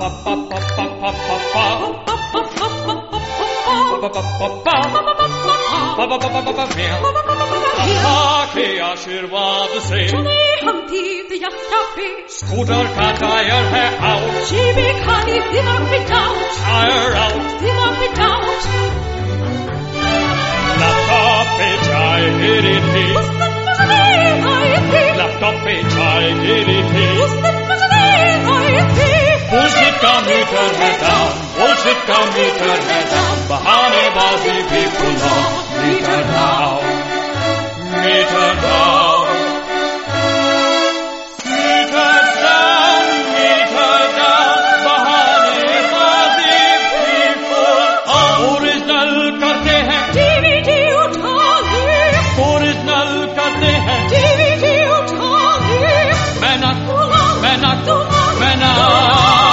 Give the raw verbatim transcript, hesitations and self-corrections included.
के आशीर्वाद से चले हम तीर्थ यात्रा पे, स्कूटर का टायर है आउट, जेबें खाली दिमाग पे डाउट, टायर आउट, दिमाग पे डाउट। लैपटॉप पे चाय गिरी थी, उस दिन मुझे नींद आई थी, लैपटॉप पे चाय गिरी थी, उस दिन मुझे नींद आई थी। बुलशिट का मीटर है डाउन, बुलशिट का मीटर है डाउन, बहानेबाजी भी भूलो, meter down, meter down, meter down, meter down, बहानेबाजी भी भूलो। ओरिजिनल करते हैं डीवीडी उठा ले, ओरिजिनल करते हैं डीवीडी उठा ले, मैं ना तू ना मैं ना तू ना मैं ना